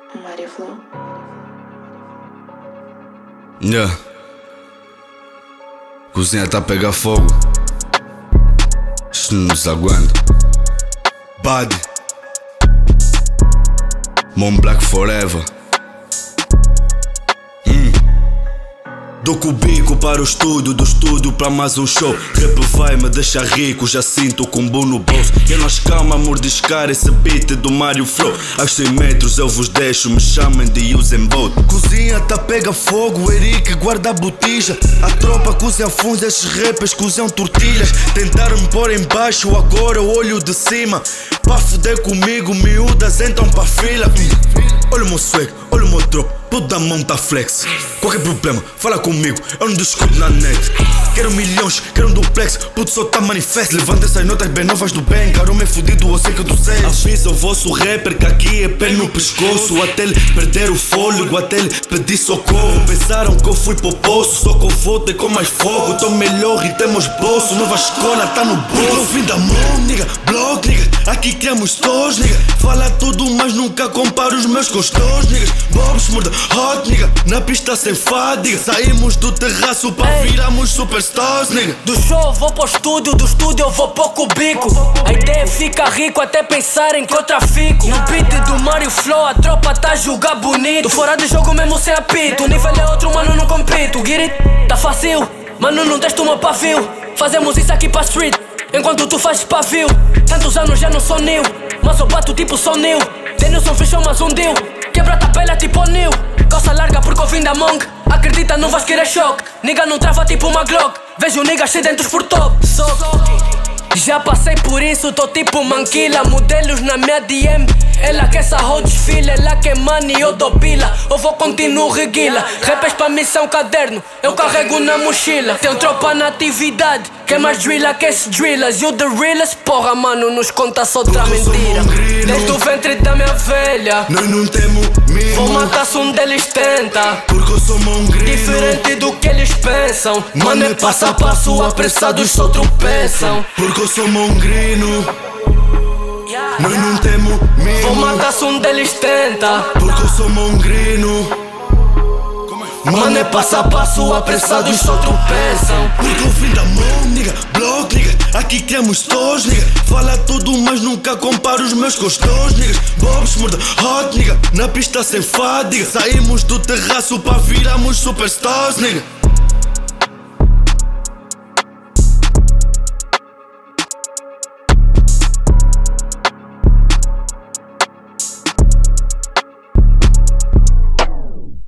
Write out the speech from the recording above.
Maria Flow. Yeah. Cozinha tá a pegar fogo. Isto não nos aguenta. Bad Mont Black Forever. Dou com o bico para o estúdio, do estúdio para mais um show. Rap vai me deixar rico, já sinto o combo no bolso. Eu não escamo a mordiscar esse beat do Mario Flow. Aos 100 metros eu vos deixo, me chamem de Usain Bolt. Cozinha tá pega fogo, Eric guarda a botija. A tropa cozinha fundos, esses rappers cozinham tortilhas. Tentaram me pôr em baixo, agora eu olho de cima. Pra fuder comigo, miúdas entram pra fila. Olha o meu swag, olha o meu drop, puto da mão tá flex. Qualquer problema, fala comigo, eu não discuto na net. Quero milhões, quero um duplex, puto só tá manifesto. Levanta essas notas bem novas do bem, caramba é fudido, eu sei que tu sei. Avisa o vosso rapper que aqui é pé no pescoço. Até ele perder o fôlego, até ele pedir socorro. Pensaram que eu fui pro poço, só que eu vou ter com mais fogo. Tô melhor e temos bolso, nova escola tá no bolso. Eu vim da mão, nigga, blog, nigga. Aqui criamos tos, nigga. Fala tudo, mas nunca compara os meus com os teus, niggas. Bobs, murda, hot, nigga. Na pista sem fadiga. Saímos do terraço pra virarmos superstars, nigga. Do show eu vou pro estúdio, do estúdio eu vou pro cubico. A ideia é ficar rico até pensarem que eu trafico. No beat do Mario Flow a tropa tá a jogar bonito. Fora de jogo mesmo sem apito. O nível é outro, mano, não compito. Get it? Tá fácil, mano, não testa uma pavio. Fazemos isso aqui pra street, enquanto tu fazes pavio. Tantos anos já não sou new, mas eu bato tipo sou new. Denilson fechou mais um deal, quebra a tabela tipo new. Calça larga porque eu vim da Monk, acredita não vais querer choque. Nigga não trava tipo uma Glock, vejo niggas sedentos por top. Já passei por isso, tô tipo manquila. Modelos na minha DM, ela quer essa hoe desfila. Ela quer money, eu dou pila. Eu vou continuar reguila. Rappers pra missão caderno, eu carrego na mochila. Tem tropa na atividade, quer mais drilla que esses drillers. You the realest, porra mano, nos conta só outra mentira. Desde o ventre da minha velha, nós não temos mimo. Vou matar se um deles tenta, porque eu sou mongrino. diferente do que eles pensam. Mano é passo a passo, apressados só tropeçam. Porque eu sou mongrino. Nós não temos mimo. Vou matar se um deles tenta, porque eu sou mongrino. mano é passo a passo, apressados só tropeçam. Porque eu vim da mão, nigga, blog, nigga. Aqui criamos tos, nigga. Fala tudo, mas nunca compara os meus com os teus, niggas. Bobs, murda, hot, nigga. Na pista sem fadiga. Saímos do terraço pra virarmos superstars, nigga.